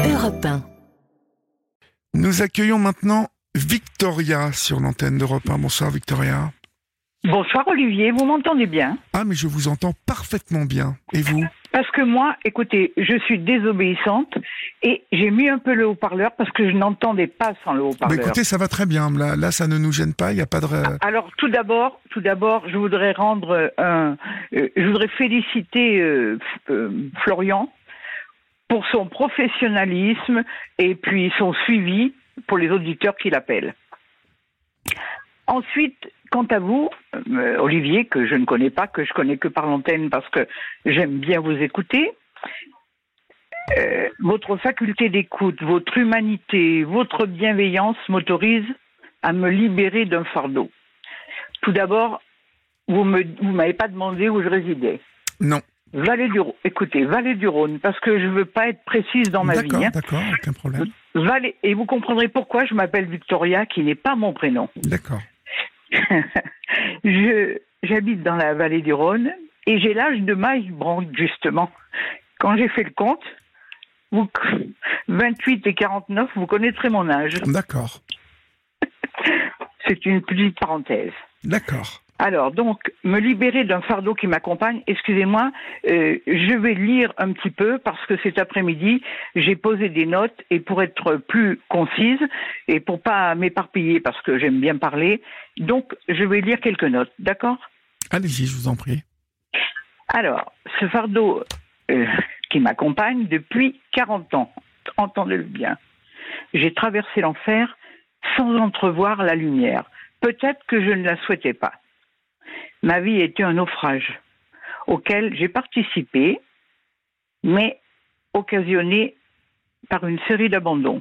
Europe 1. Nous accueillons maintenant Victoria sur l'antenne d'Europe 1. Bonsoir Victoria. Bonsoir Olivier, vous m'entendez bien? Ah mais je vous entends parfaitement bien. Et vous? Parce que moi, écoutez, je suis désobéissante et j'ai mis un peu le haut-parleur parce que je n'entendais pas sans le haut-parleur. Écoutez, ça va très bien. Là, ça ne nous gêne pas. Il n'y a pas de. Alors tout d'abord, je voudrais je voudrais féliciter Florian pour son professionnalisme et puis son suivi pour les auditeurs qui l'appellent. Ensuite, quant à vous, Olivier, que je ne connais pas, que je connais que par l'antenne parce que j'aime bien vous écouter, votre faculté d'écoute, votre humanité, votre bienveillance m'autorise à me libérer d'un fardeau. Tout d'abord, vous m'avez pas demandé où je résidais. Non. Vallée du Rhône, parce que je veux pas être précise dans ma vie. D'accord, aucun problème. Et vous comprendrez pourquoi je m'appelle Victoria, qui n'est pas mon prénom. D'accord. J'habite dans la vallée du Rhône et j'ai l'âge de Mike Brandt, justement. Quand j'ai fait le compte, 28 et 49, vous connaîtrez mon âge. D'accord. C'est une petite parenthèse. D'accord. Alors, donc, me libérer d'un fardeau qui m'accompagne, excusez-moi, je vais lire un petit peu parce que cet après-midi, j'ai posé des notes et pour être plus concise et pour pas m'éparpiller parce que j'aime bien parler, donc je vais lire quelques notes, d'accord ? Allez-y, je vous en prie. Alors, ce fardeau qui m'accompagne depuis 40 ans, entendez-le bien, j'ai traversé l'enfer sans entrevoir la lumière. Peut-être que je ne la souhaitais pas. Ma vie était un naufrage auquel j'ai participé, mais occasionné par une série d'abandons.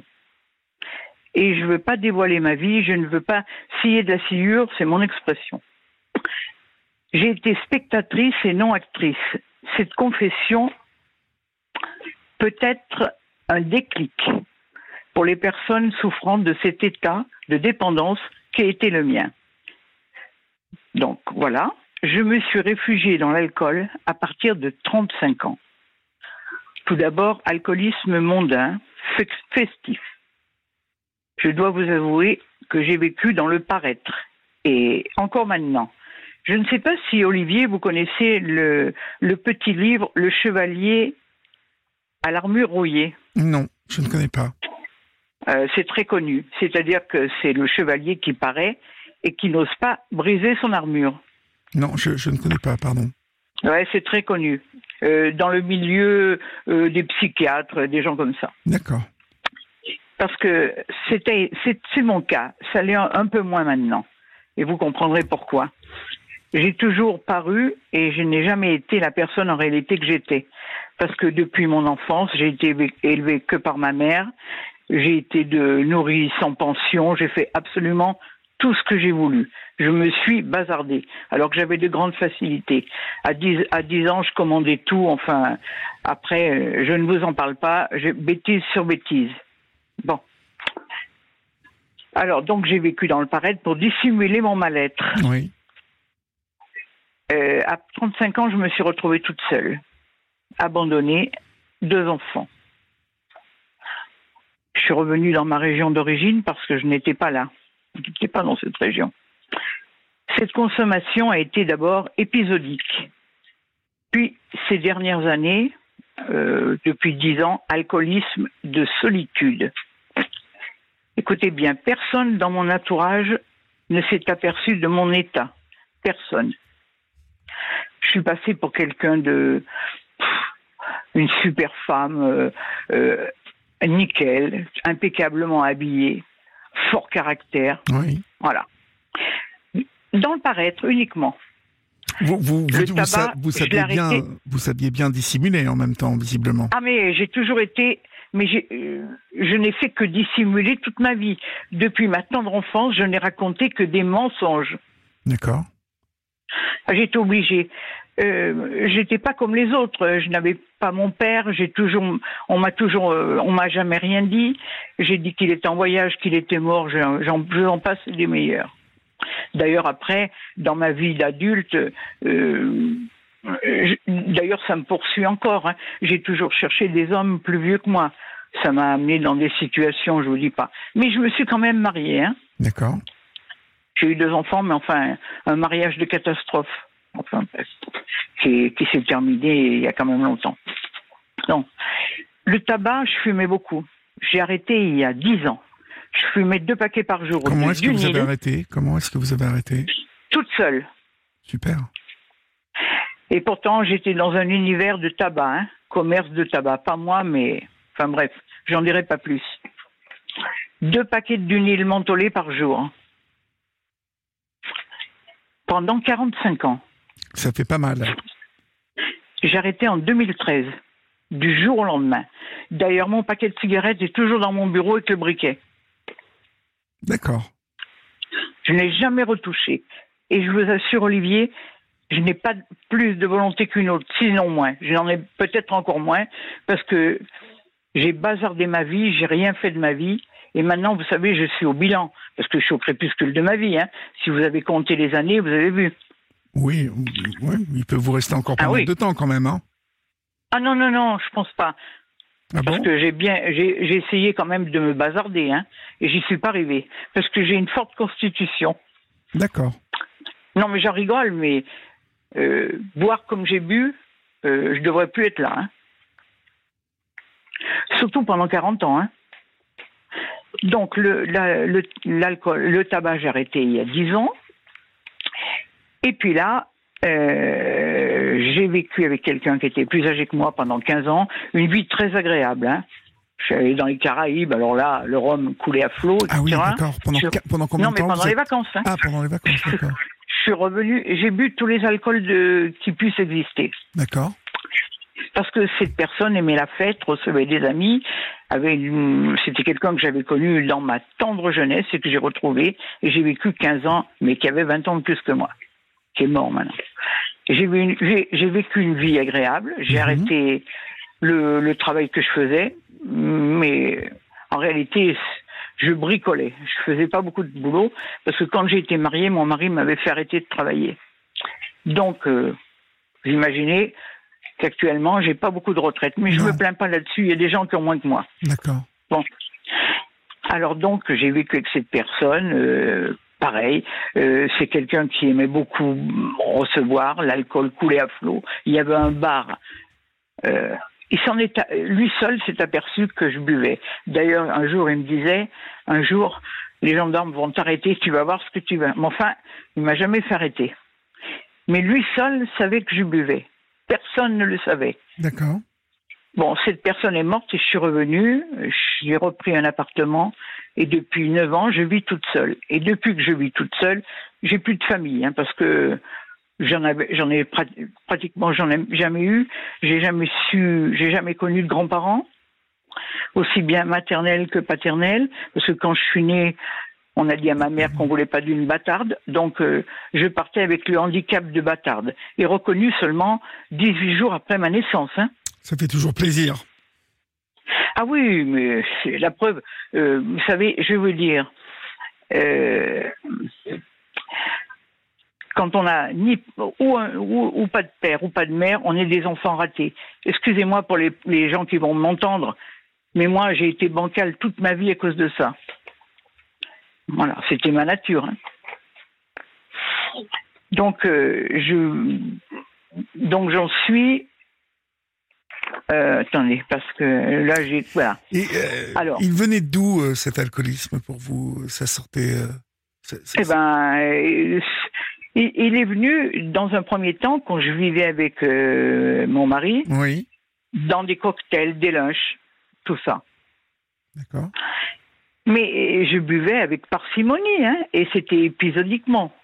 Et je ne veux pas dévoiler ma vie, je ne veux pas scier de la sciure, c'est mon expression. J'ai été spectatrice et non actrice. Cette confession peut être un déclic pour les personnes souffrant de cet état de dépendance qui a été le mien. Donc voilà, je me suis réfugiée dans l'alcool à partir de 35 ans. Tout d'abord, alcoolisme mondain, festif. Je dois vous avouer que j'ai vécu dans le paraître. Et encore maintenant. Je ne sais pas si, Olivier, vous connaissez le petit livre « Le chevalier à l'armure rouillée ». Non, je ne connais pas. C'est très connu. C'est-à-dire que c'est le chevalier qui paraît et qui n'ose pas briser son armure. Non, je ne connais pas, pardon. Ouais, c'est très connu. Dans le milieu des psychiatres, des gens comme ça. D'accord. Parce que c'est mon cas. Ça l'est un peu moins maintenant. Et vous comprendrez pourquoi. J'ai toujours paru et je n'ai jamais été la personne en réalité que j'étais. Parce que depuis mon enfance, j'ai été élevée que par ma mère. J'ai été nourrie sans pension. J'ai fait absolument tout ce que j'ai voulu. Je me suis bazardée, alors que j'avais de grandes facilités. À 10 ans, je commandais tout. Enfin, après, je ne vous en parle pas. Bêtise sur bêtise. Bon. Alors, donc, j'ai vécu dans le paraître pour dissimuler mon mal-être. Oui. À 35 ans, je me suis retrouvée toute seule, abandonnée, 2 enfants. Je suis revenue dans ma région d'origine parce que je n'étais pas là. Je n'étais pas dans cette région. Cette consommation a été d'abord épisodique. Puis, ces dernières années, depuis 10 ans, alcoolisme de solitude. Écoutez bien, personne dans mon entourage ne s'est aperçu de mon état. Personne. Je suis passée pour quelqu'un une super femme, nickel, impeccablement habillée, fort caractère. Oui. Voilà. Dans le paraître uniquement. Vous saviez bien dissimuler en même temps, visiblement. Ah, mais j'ai toujours été... Mais je n'ai fait que dissimuler toute ma vie. Depuis ma tendre enfance, je n'ai raconté que des mensonges. D'accord. J'étais obligée. J'étais pas comme les autres. Je n'avais pas mon père. On m'a jamais rien dit. J'ai dit qu'il était en voyage, qu'il était mort. J'en passe des meilleurs. D'ailleurs, après, dans ma vie d'adulte, d'ailleurs, ça me poursuit encore. J'ai toujours cherché des hommes plus vieux que moi. ça m'a amené dans des situations, je vous dis pas. Mais je me suis quand même mariée, hein. D'accord. J'ai eu 2 enfants, mais enfin, un mariage de catastrophe. Enfin, bref, qui s'est terminé il y a quand même longtemps. Donc, le tabac, je fumais beaucoup. J'ai arrêté il y a 10 ans. Je fumais 2 paquets par jour. Comment est-ce que vous avez arrêté ? Toute seule. Super. Et pourtant, j'étais dans un univers de tabac, hein, commerce de tabac. Pas moi, mais... Enfin bref, j'en dirai pas plus. 2 paquets de Dunil mentholé par jour. Hein. Pendant 45 ans. Ça fait pas mal. J'ai arrêté en 2013, du jour au lendemain. D'ailleurs, mon paquet de cigarettes est toujours dans mon bureau avec le briquet. D'accord. Je n'ai jamais retouché. Et je vous assure, Olivier, je n'ai pas plus de volonté qu'une autre, sinon moins. J'en ai peut-être encore moins, parce que j'ai bazardé ma vie, j'ai rien fait de ma vie. Et maintenant, vous savez, je suis au bilan, parce que je suis au crépuscule de ma vie. Hein. Si vous avez compté les années, vous avez vu. Oui, il peut vous rester encore pas mal de temps quand même. Hein. Ah non, je pense pas. Parce que j'ai essayé quand même de me bazarder, hein, et j'y suis pas arrivé. Parce que j'ai une forte constitution. D'accord. Non, mais j'en rigole, mais boire comme j'ai bu, je devrais plus être là. Hein. Surtout pendant 40 ans. Hein. Donc, l'alcool, le tabac, j'ai arrêté il y a 10 ans. Et puis là, j'ai vécu avec quelqu'un qui était plus âgé que moi pendant 15 ans. Une vie très agréable. Hein. Je suis allé dans les Caraïbes, alors là, le rhum coulait à flot. Ah oui, d'accord. Pendant combien de temps? Non, mais pendant les vacances. Hein. Ah, pendant les vacances, d'accord. Je suis revenu, j'ai bu tous les alcools qui puissent exister. D'accord. Parce que cette personne aimait la fête, recevait des amis, c'était quelqu'un que j'avais connu dans ma tendre jeunesse et que j'ai retrouvé, et j'ai vécu 15 ans, mais qui avait 20 ans de plus que moi, qui est mort maintenant. J'ai vécu une vie agréable, j'ai arrêté le travail que je faisais, mais en réalité, je bricolais. Je faisais pas beaucoup de boulot, parce que quand j'ai été mariée, mon mari m'avait fait arrêter de travailler. Donc, vous imaginez qu'actuellement, j'ai pas beaucoup de retraite, mais je me plains pas là-dessus, il y a des gens qui ont moins que moi. D'accord. Bon. Alors donc, j'ai vécu avec cette personne, pareil, c'est quelqu'un qui aimait beaucoup recevoir, l'alcool coulait à flot, il y avait un bar, lui seul s'est aperçu que je buvais. D'ailleurs, un jour, il me disait, les gendarmes vont t'arrêter, tu vas voir ce que tu veux. Mais enfin, il m'a jamais fait arrêter. Mais lui seul savait que je buvais. Personne ne le savait. D'accord. Bon, cette personne est morte et je suis revenue, j'ai repris un appartement et depuis 9 ans, je vis toute seule. Et depuis que je vis toute seule, j'ai plus de famille, hein, parce que pratiquement jamais eu. J'ai jamais connu de grands-parents, aussi bien maternels que paternels, parce que quand je suis née, on a dit à ma mère qu'on voulait pas d'une bâtarde, donc je partais avec le handicap de bâtarde, et reconnu seulement 18 jours après ma naissance. Hein. Ça fait toujours plaisir. Ah oui, mais c'est la preuve. Vous savez, je veux dire, quand on a ou pas de père ou pas de mère, on est des enfants ratés. Excusez-moi pour les gens qui vont m'entendre, mais moi j'ai été bancale toute ma vie à cause de ça. Voilà, c'était ma nature. Hein. Donc j'en suis. Attendez, parce que là voilà. Et alors, il venait d'où cet alcoolisme pour vous? Ça sortait. Il est venu dans un premier temps quand je vivais avec mon mari. Oui. Dans des cocktails, des lunchs, tout ça. D'accord. Mais je buvais avec parcimonie, hein, et c'était épisodiquement.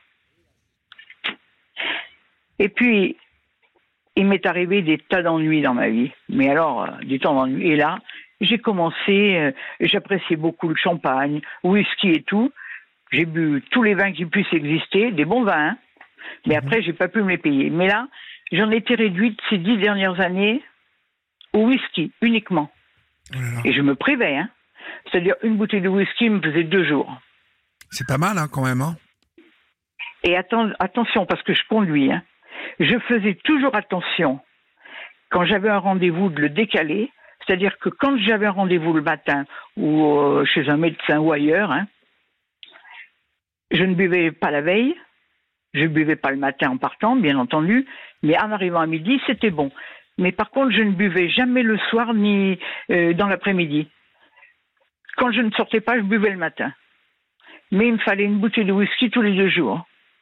Et puis, il m'est arrivé des tas d'ennuis dans ma vie. Mais alors, des tas d'ennuis. Et là, j'ai commencé, j'appréciais beaucoup le champagne, whisky et tout. J'ai bu tous les vins qui puissent exister, des bons vins, hein. Mais après, j'ai pas pu me les payer. Mais là, j'en étais réduite ces 10 dernières années au whisky, uniquement. Voilà. Et je me privais, hein. C'est-à-dire, une bouteille de whisky me faisait 2 jours. C'est pas mal, hein, quand même, hein. Et attention, parce que je conduis, hein. Je faisais toujours attention, quand j'avais un rendez-vous, de le décaler, C'est-à-dire que quand j'avais un rendez-vous le matin ou chez un médecin ou ailleurs, hein, je ne buvais pas la veille, je ne buvais pas le matin en partant, bien entendu, mais en arrivant à midi, c'était bon. Mais par contre, je ne buvais jamais le soir ni dans l'après-midi. Quand je ne sortais pas, je buvais le matin. Mais il me fallait une bouteille de whisky tous les 2 jours.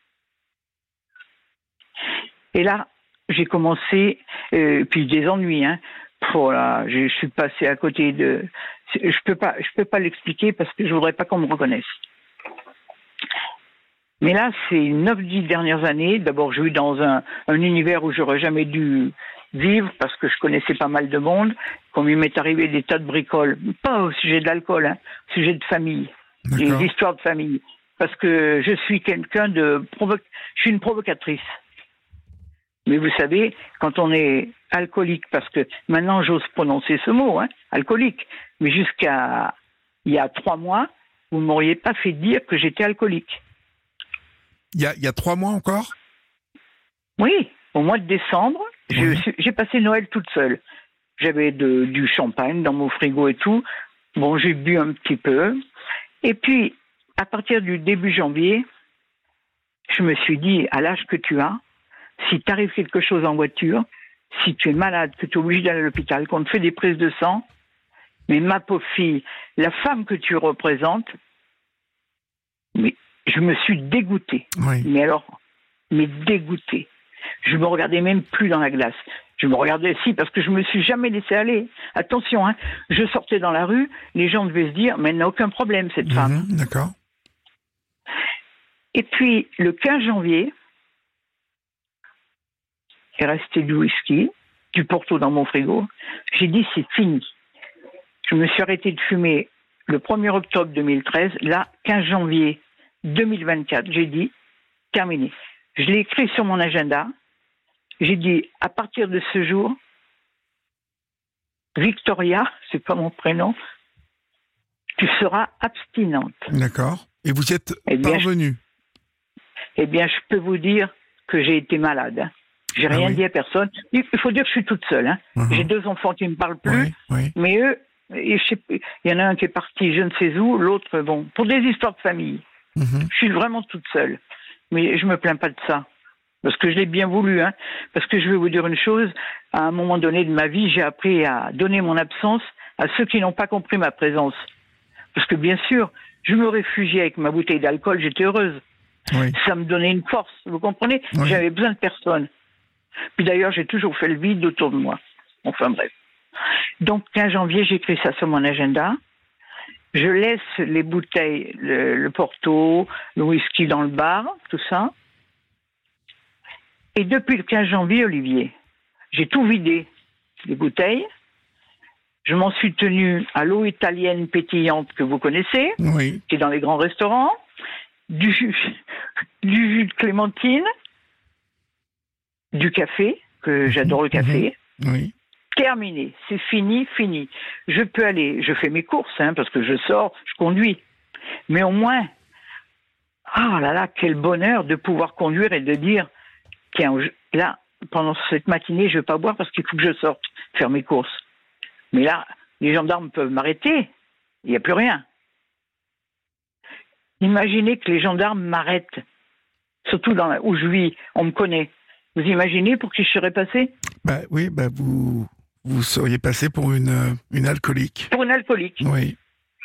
Et là, j'ai commencé, puis des ennuis, hein. Voilà, je suis passé à côté de... Je peux pas l'expliquer parce que je voudrais pas qu'on me reconnaisse. Mais là, c'est 9-10 dernières années. D'abord, j'ai eu dans un univers où j'aurais jamais dû vivre parce que je connaissais pas mal de monde. Comme il m'est arrivé des tas de bricoles, pas au sujet de l'alcool, hein, au sujet de famille, des histoires de famille. Parce que je suis quelqu'un je suis une provocatrice. Mais vous savez, quand on est alcoolique, parce que maintenant j'ose prononcer ce mot, hein, alcoolique, mais jusqu'à il y a 3 mois, vous ne m'auriez pas fait dire que j'étais alcoolique. Il y a 3 mois encore ? Oui, au mois de décembre, j'ai passé Noël toute seule. J'avais du champagne dans mon frigo et tout. Bon, j'ai bu un petit peu. Et puis, à partir du début janvier, je me suis dit, à l'âge que tu as, si t'arrive quelque chose en voiture, si tu es malade, que tu es obligé d'aller à l'hôpital, qu'on te fait des prises de sang, mais ma pauvre fille, la femme que tu représentes, mais je me suis dégoûtée. Oui. Mais dégoûtée. Je me regardais même plus dans la glace. Je me regardais parce que je me suis jamais laissé aller. Attention, hein, je sortais dans la rue, les gens devaient se dire, mais elle n'a aucun problème, cette femme. D'accord. Et puis, le 15 janvier, il restait du whisky, du Porto dans mon frigo. J'ai dit, c'est fini. Je me suis arrêté de fumer le 1er octobre 2013. Là, 15 janvier 2024, j'ai dit, terminé. Je l'ai écrit sur mon agenda. J'ai dit, à partir de ce jour, Victoria, c'est pas mon prénom, tu seras abstinente. D'accord. Et vous êtes parvenue ? Eh bien, je peux vous dire que j'ai été malade. Hein. J'ai rien dit à personne. Il faut dire que je suis toute seule. Hein. J'ai 2 enfants qui ne me parlent plus. Mais eux, il y en a un qui est parti je ne sais où, l'autre, bon, pour des histoires de famille. Je suis vraiment toute seule. Mais je me plains pas de ça. Parce que je l'ai bien voulu. Hein. Parce que je vais vous dire une chose, à un moment donné de ma vie, j'ai appris à donner mon absence à ceux qui n'ont pas compris ma présence. Parce que bien sûr, je me réfugiais avec ma bouteille d'alcool, j'étais heureuse. Oui. Ça me donnait une force, vous comprenez ? Oui. J'avais besoin de personne. Puis d'ailleurs, j'ai toujours fait le vide autour de moi. Enfin bref. Donc, 15 janvier, j'écris ça sur mon agenda. Je laisse les bouteilles, le Porto, le whisky dans le bar, tout ça. Et depuis le 15 janvier, Olivier, j'ai tout vidé, les bouteilles. Je m'en suis tenu à l'eau italienne pétillante que vous connaissez, qui est dans les grands restaurants, du jus de clémentine, du café, que j'adore le café. Oui. Terminé, c'est fini. Je peux aller, je fais mes courses, hein, parce que je sors, je conduis. Mais au moins, ah là là, quel bonheur de pouvoir conduire et de dire, tiens, là, pendant cette matinée, je ne vais pas boire parce qu'il faut que je sorte faire mes courses. Mais là, les gendarmes peuvent m'arrêter, il n'y a plus rien. Imaginez que les gendarmes m'arrêtent, surtout où je vis, on me connaît. Vous imaginez pour qui je serais passé ? Oui, vous seriez passé pour une alcoolique. Pour une alcoolique. Oui.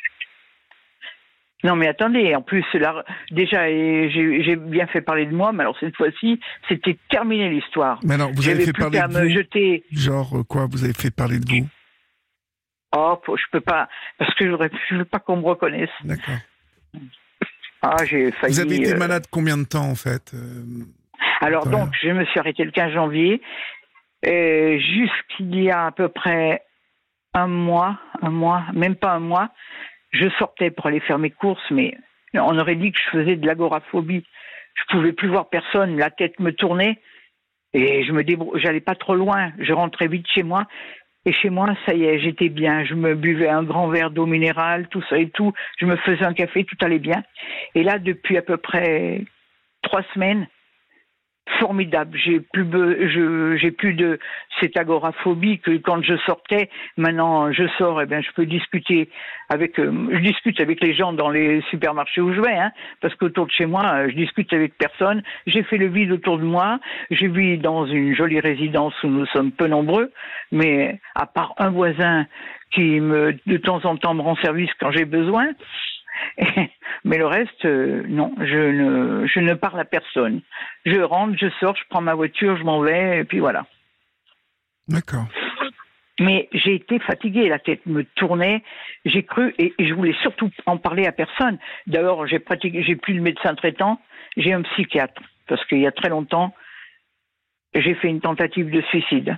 Non mais attendez, en plus, là, déjà, j'ai bien fait parler de moi, mais alors cette fois-ci, c'était terminé l'histoire. Mais alors, vous avez fait parler de vous ? Jeter... Genre quoi, vous avez fait parler de vous ? Oh, je peux pas, parce que je veux pas qu'on me reconnaisse. D'accord. Ah, j'ai failli... Vous avez été malade combien de temps, en fait Alors donc, je me suis arrêtée le 15 janvier, jusqu'il y a à peu près un mois, même pas un mois, je sortais pour aller faire mes courses, mais on aurait dit que je faisais de l'agoraphobie. Je pouvais plus voir personne, la tête me tournait, et j'allais pas trop loin, je rentrais vite chez moi, et chez moi, ça y est, j'étais bien, je me buvais un grand verre d'eau minérale, tout ça et tout, je me faisais un café, tout allait bien. Et là, depuis à peu près 3 semaines, formidable. J'ai plus de cette agoraphobie que quand je sortais. Maintenant, je sors, je peux discuter je discute avec les gens dans les supermarchés où je vais, hein, parce qu'autour de chez moi, je discute avec personne. J'ai fait le vide autour de moi. Je vis dans une jolie résidence où nous sommes peu nombreux, mais à part un voisin qui de temps en temps me rend service quand j'ai besoin. Mais le reste, non, je ne parle à personne. Je rentre, je sors, je prends ma voiture, je m'en vais, et puis voilà. D'accord. Mais j'ai été fatiguée, la tête me tournait, j'ai cru, et je voulais surtout en parler à personne. D'abord, j'ai plus le médecin traitant, j'ai un psychiatre, parce qu'il y a très longtemps, j'ai fait une tentative de suicide.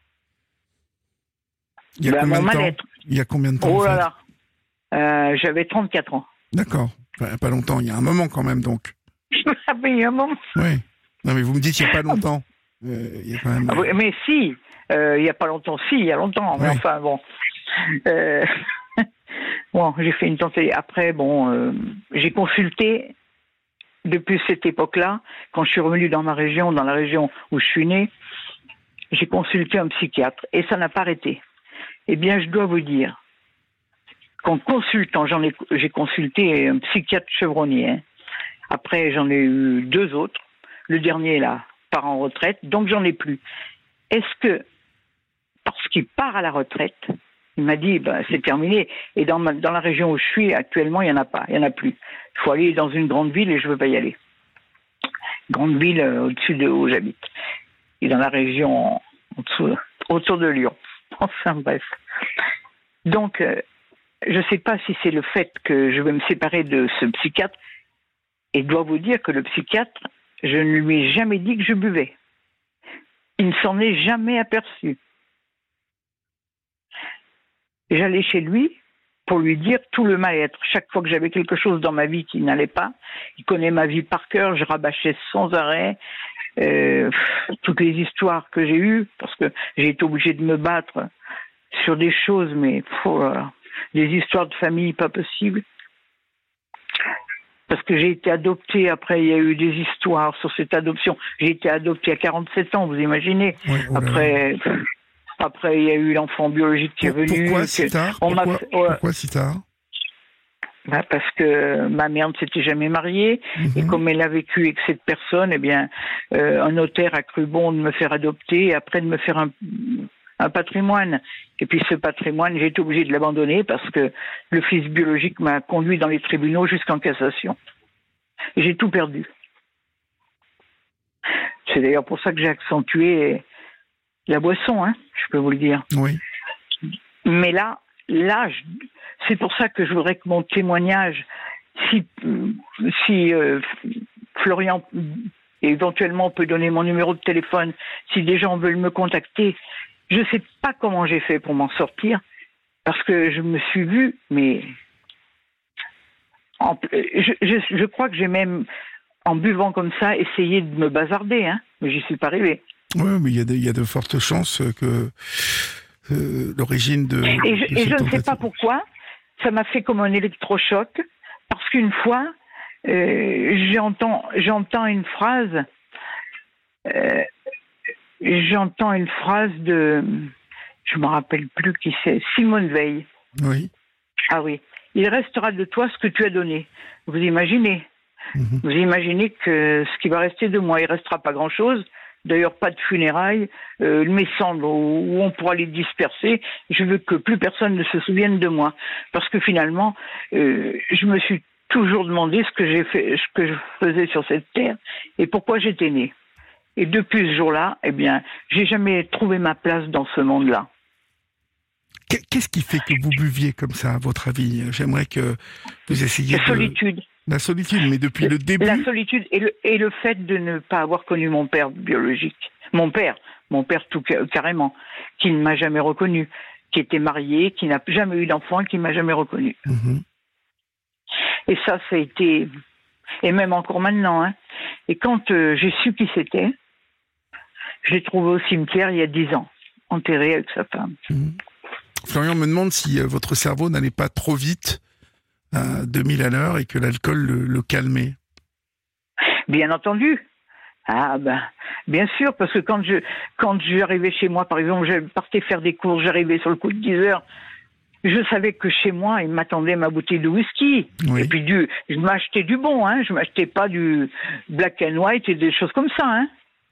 Il y a combien de temps Oh là là, j'avais 34 ans. D'accord. Enfin, pas longtemps, il y a un moment quand même, donc. Ah oui, il y a un moment. Oui. Non, mais vous me dites il n'y a pas longtemps. Il y a quand même... oui, mais si, il n'y a pas longtemps, si, il y a longtemps. Mais enfin, bon. Bon, j'ai fait une tentative. Après, j'ai consulté, depuis cette époque-là, quand je suis revenue dans la région où je suis née, j'ai consulté un psychiatre, et ça n'a pas arrêté. Eh bien, je dois vous dire qu'en consultant, j'ai consulté un psychiatre chevronnier. Hein. Après, j'en ai eu 2 autres. Le dernier, là, part en retraite, donc j'en ai plus. Est-ce que, parce qu'il part à la retraite, il m'a dit, c'est terminé. Et dans la région où je suis actuellement, il n'y en a pas, il n'y en a plus. Il faut aller dans une grande ville et je ne veux pas y aller. Grande ville au-dessus de où j'habite. Et dans la région autour de Lyon. Enfin bref. Donc, je ne sais pas si c'est le fait que je vais me séparer de ce psychiatre, et je dois vous dire que le psychiatre, je ne lui ai jamais dit que je buvais. Il ne s'en est jamais aperçu. J'allais chez lui pour lui dire tout le mal-être. Chaque fois que j'avais quelque chose dans ma vie qui n'allait pas, il connaît ma vie par cœur, je rabâchais sans arrêt toutes les histoires que j'ai eues, parce que j'ai été obligée de me battre sur des choses, mais des histoires de famille pas possibles. Parce que j'ai été adoptée, après il y a eu des histoires sur cette adoption. J'ai été adoptée à 47 ans, vous imaginez. Oui, après il y a eu l'enfant biologique qui est venu. Pourquoi si tard Pourquoi si tard? Parce que ma mère ne s'était jamais mariée, et comme elle a vécu avec cette personne, un notaire a cru bon de me faire adopter, et après de me faire un patrimoine. Et puis ce patrimoine, j'ai été obligée de l'abandonner parce que le fils biologique m'a conduit dans les tribunaux jusqu'en cassation. Et j'ai tout perdu. C'est d'ailleurs pour ça que j'ai accentué la boisson, hein, je peux vous le dire. Oui. Mais là, c'est pour ça que je voudrais que mon témoignage, si Florian éventuellement peut donner mon numéro de téléphone, si des gens veulent me contacter, je ne sais pas comment j'ai fait pour m'en sortir, parce que je me suis vue, mais je crois que j'ai même, en buvant comme ça, essayé de me bazarder, hein, mais j'y suis pas arrivée. Oui, mais il y a de fortes chances que l'origine de... Et je ne sais pas pourquoi, ça m'a fait comme un électrochoc, parce qu'une fois, j'entends une phrase... J'entends une phrase de, je me rappelle plus qui c'est, Simone Veil. Oui. Ah oui. Il restera de toi ce que tu as donné. Vous imaginez? Vous imaginez que ce qui va rester de moi, il restera pas grand-chose. D'ailleurs, pas de funérailles, mes cendres où on pourra les disperser. Je veux que plus personne ne se souvienne de moi, parce que finalement, je me suis toujours demandé ce que je faisais sur cette terre et pourquoi j'étais née. Et depuis ce jour-là, j'ai jamais trouvé ma place dans ce monde-là. Qu'est-ce qui fait que vous buviez comme ça, à votre avis? J'aimerais que vous essayiez La solitude. La solitude, mais depuis le début... La solitude et le fait de ne pas avoir connu mon père biologique. Mon père tout carrément, qui ne m'a jamais reconnu, qui était marié, qui n'a jamais eu d'enfant, qui ne m'a jamais reconnu. Et ça a été... Et même encore maintenant, hein. Et quand j'ai su qui c'était, je l'ai trouvé au cimetière il y a 10 ans, enterré avec sa femme. Florian me demande si votre cerveau n'allait pas trop vite, à 2000 à l'heure, et que l'alcool le calmait. Bien entendu. Ah ben, bien sûr, parce que quand j'arrivais chez moi, par exemple, je partais faire des courses, j'arrivais sur le coup de 10 heures, je savais que chez moi, il m'attendait ma bouteille de whisky. Oui. Et puis je m'achetais du bon, hein, je m'achetais pas du black and white et des choses comme ça, hein.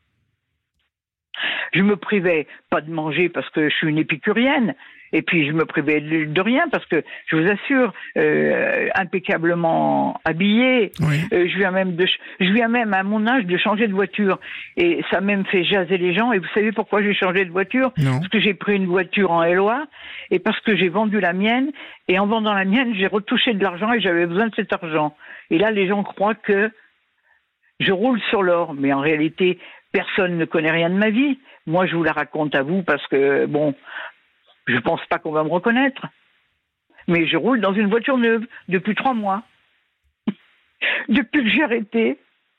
Je me privais pas de manger parce que je suis une épicurienne. Et puis je me privais de rien parce que je vous assure, impeccablement habillée. Oui. Je viens même à mon âge de changer de voiture. Et ça a même fait jaser les gens. Et vous savez pourquoi j'ai changé de voiture? Non. Parce que j'ai pris une voiture en LOA et parce que j'ai vendu la mienne. Et en vendant la mienne, j'ai retouché de l'argent et j'avais besoin de cet argent. Et là, les gens croient que je roule sur l'or. Mais en réalité, personne ne connaît rien de ma vie. Moi, je vous la raconte à vous parce que, bon, je pense pas qu'on va me reconnaître. Mais je roule dans une voiture neuve depuis 3 mois. Depuis que j'ai arrêté.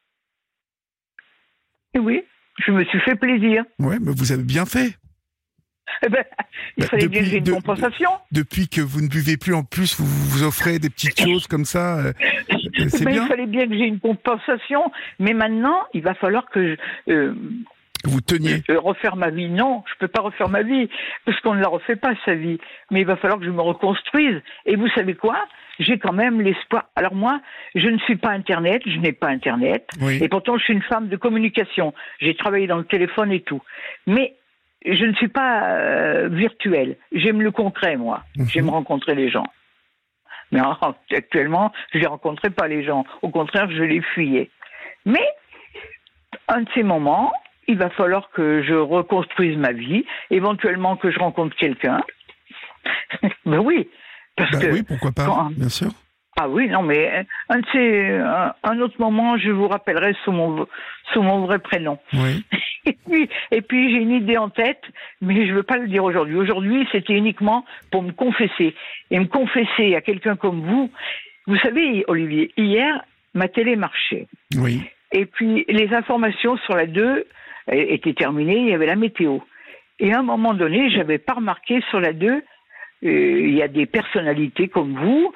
Et oui, je me suis fait plaisir. Ouais, mais vous avez bien fait. Eh ben, il fallait bien que j'ai une compensation. Depuis que vous ne buvez plus, en plus, vous vous offrez des petites choses comme ça. C'est bien. Il fallait bien que j'ai une compensation. Mais maintenant, il va falloir que vous teniez. Refaire ma vie, non, je peux pas refaire ma vie, parce qu'on ne la refait pas, sa vie. Mais il va falloir que je me reconstruise. Et vous savez quoi? J'ai quand même l'espoir. Alors moi, je ne suis pas Internet, je n'ai pas Internet. Oui. Et pourtant, je suis une femme de communication. J'ai travaillé dans le téléphone et tout. Mais je ne suis pas virtuelle. J'aime le concret, moi. J'aime rencontrer les gens. Mais actuellement, je ne les rencontrais pas, les gens. Au contraire, je les fuyais. Mais, un de ces moments, il va falloir que je reconstruise ma vie, éventuellement que je rencontre quelqu'un. Ben oui, parce que... oui, pourquoi pas, bien sûr. Ah oui, non, mais un autre moment, je vous rappellerai sous mon vrai prénom. Oui. Et puis j'ai une idée en tête, mais je ne veux pas le dire aujourd'hui. Aujourd'hui, c'était uniquement pour me confesser. Et me confesser à quelqu'un comme vous. Vous savez, Olivier, hier, ma télé marchait. Oui. Et puis les informations sur la 2 étaient terminées, il y avait la météo. Et à un moment donné, je n'avais pas remarqué sur la 2, il y a des personnalités comme vous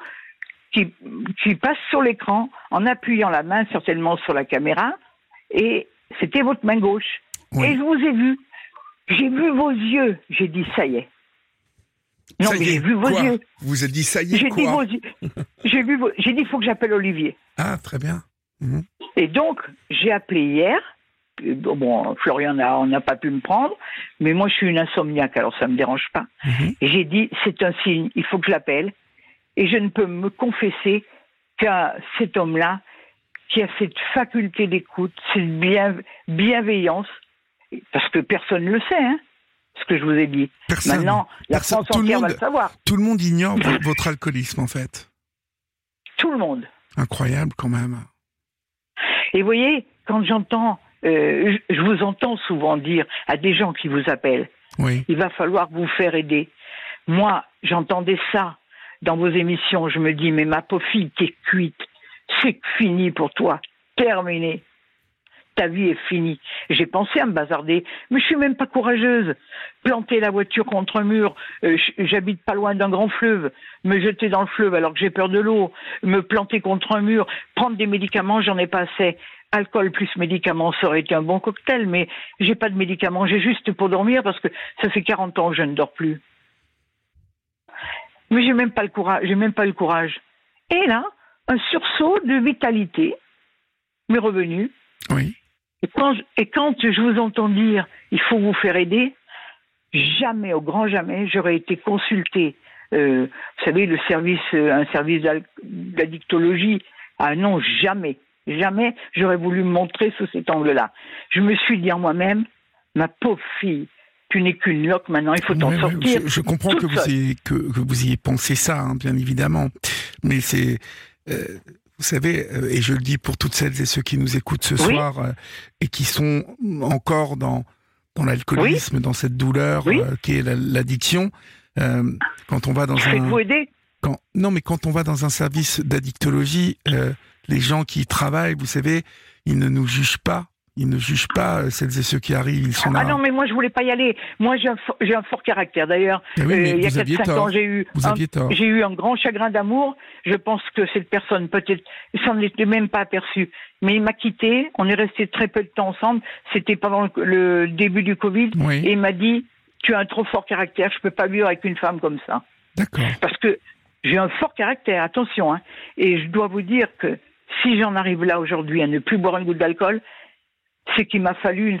qui passent sur l'écran en appuyant la main certainement sur la caméra, et c'était votre main gauche. Oui. Et je vous ai vu. J'ai vu vos yeux. J'ai dit, ça y est. Non, mais j'ai vu vos yeux. Vous vous êtes dit, ça y est, j'ai quoi? Dit vos yeux. J'ai dit, il faut que j'appelle Olivier. Ah, très bien. Et donc, j'ai appelé hier. Bon, Florian n'a pas pu me prendre, mais moi, je suis une insomniaque, alors ça ne me dérange pas. Et j'ai dit, c'est un signe, il faut que je l'appelle. Et je ne peux me confesser qu'à cet homme-là, qui a cette faculté d'écoute, cette bienveillance, parce que personne ne le sait, hein, ce que je vous ai dit. Maintenant, la France entière va le savoir. Tout le monde ignore votre alcoolisme, en fait. Tout le monde. Incroyable, quand même. Et vous voyez, quand j'entends, je vous entends souvent dire à des gens qui vous appellent, oui. Il va falloir vous faire aider. Moi, j'entendais ça dans vos émissions. Je me dis, mais ma pauvre fille, t'es cuite. C'est fini pour toi. Terminé. Ta vie est finie. J'ai pensé à me bazarder, mais je suis même pas courageuse. Planter la voiture contre un mur, j'habite pas loin d'un grand fleuve, me jeter dans le fleuve alors que j'ai peur de l'eau, me planter contre un mur, prendre des médicaments, j'en ai pas assez. Alcool plus médicaments, ça aurait été un bon cocktail, mais j'ai pas de médicaments, j'ai juste pour dormir parce que ça fait 40 ans que je ne dors plus. Mais j'ai même pas le courage. Et là, un sursaut de vitalité m'est revenu. Oui. Et quand je vous entends dire il faut vous faire aider, jamais, au grand jamais, j'aurais été consultée. Vous savez, un service d'addictologie. Ah non, jamais. Jamais j'aurais voulu me montrer sous cet angle-là. Je me suis dit en moi-même, ma pauvre fille, tu n'es qu'une loque maintenant, il faut t'en sortir. Je comprends que vous ayez pensé ça, hein, bien évidemment. Mais c'est... vous savez, et je le dis pour toutes celles et ceux qui nous écoutent ce soir et qui sont encore dans l'alcoolisme, dans cette douleur qui est l'addiction, quand on va dans Faites-vous aider. Quand on va dans un service d'addictologie, les gens qui y travaillent, vous savez, ils ne nous jugent pas, Ils ne jugent pas celles et ceux qui arrivent. Ils sont là. Ah non, mais moi, je voulais pas y aller. Moi, j'ai un fort caractère. D'ailleurs, Eh oui, mais il y a vous aviez 4-5 ans, tort. Vous aviez tort. j'ai eu un grand chagrin d'amour. Je pense que cette personne, peut-être, s'en était même pas aperçue. Mais il m'a quitté. On est resté très peu de temps ensemble. C'était pendant le début du Covid. Oui. Et il m'a dit, tu as un trop fort caractère. Je peux pas vivre avec une femme comme ça. D'accord. Parce que j'ai un fort caractère, attention. Hein. Et je dois vous dire que si j'en arrive là aujourd'hui à ne plus boire une goutte d'alcool, c'est qu'il m'a fallu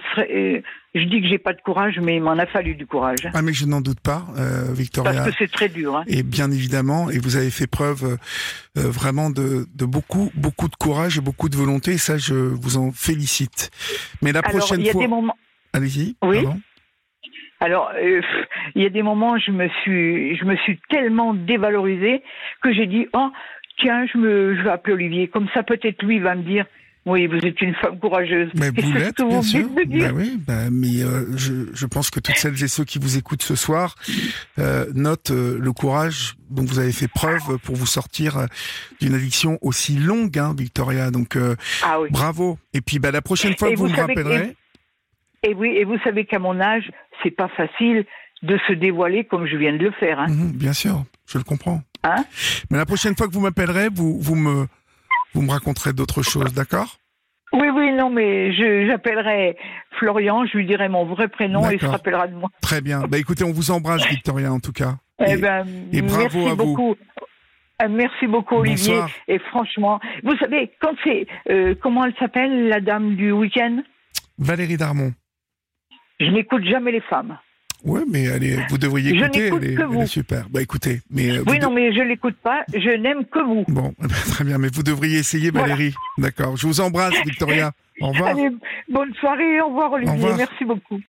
je dis que j'ai pas de courage, mais il m'en a fallu du courage. Ah, mais je n'en doute pas, Victoria. Parce que c'est très dur. Hein. Et bien évidemment, et vous avez fait preuve vraiment de beaucoup de courage et beaucoup de volonté, et ça, je vous en félicite. Mais la prochaine Alors, il y a fois... des moments... Allez-y, oui. pardon. Alors, il y a des moments, je me suis tellement dévalorisée que j'ai dit, oh, tiens, je vais appeler Olivier. Comme ça, peut-être lui va me dire, oui, vous êtes une femme courageuse. Mais vous l'êtes, bien sûr. Dire. Ben oui, mais je pense que toutes celles et ceux qui vous écoutent ce soir notent le courage dont vous avez fait preuve pour vous sortir d'une addiction aussi longue, hein, Victoria. Donc, ah, oui. Bravo. Et puis, la prochaine fois que vous me rappellerez... Et oui, et vous savez qu'à mon âge, c'est pas facile de se dévoiler comme je viens de le faire. Hein. Bien sûr, je le comprends. Hein? Mais la prochaine fois que vous m'appellerez, vous me raconterez d'autres choses, d'accord? Oui, non, mais j'appellerai Florian, je lui dirai mon vrai prénom et il se rappellera de moi. Très bien. Écoutez, on vous embrasse, Victoria, en tout cas. Et bravo à beaucoup. Merci beaucoup, Olivier. Bonsoir. Et franchement, vous savez, quand c'est... comment elle s'appelle, la dame du week-end? Valérie Darmon. Je n'écoute jamais les femmes. Oui, mais vous devriez écouter, elle est super. Écoutez, mais... non, mais je l'écoute pas, je n'aime que vous. Bon, très bien, mais vous devriez essayer, Valérie. Voilà. D'accord, je vous embrasse, Victoria. Au revoir. Allez, bonne soirée, au revoir, Olivier, merci beaucoup.